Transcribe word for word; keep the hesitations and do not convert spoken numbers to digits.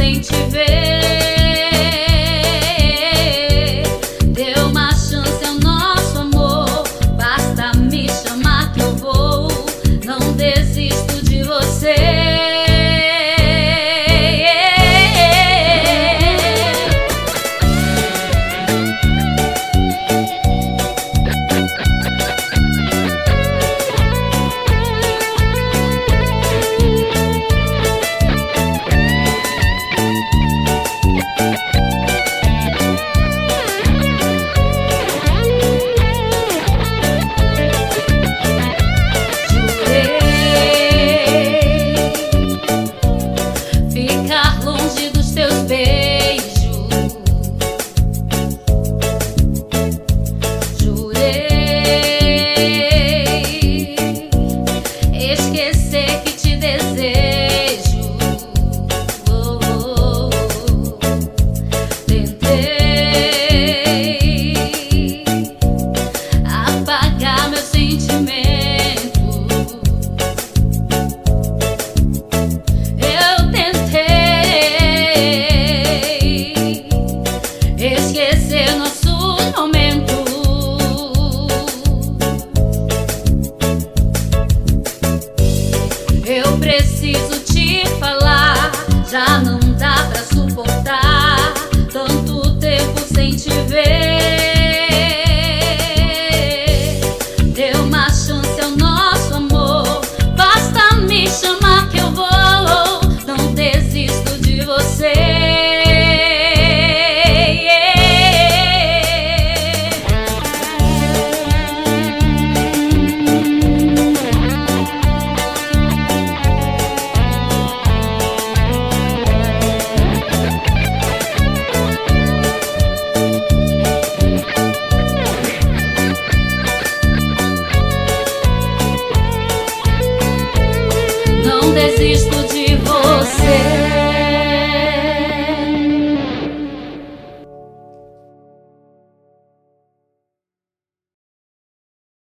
sem te ver. Dê uma chance ao nosso amor, basta me chamar que eu vou. Não desisto de você. Esquecer nosso momento. Eu preciso te falar, já não dá pra suportar tanto tempo sem te ver. Dê uma chance ao nosso amor, basta me chamar que eu vou. Não desisto de você. Não desisto de você.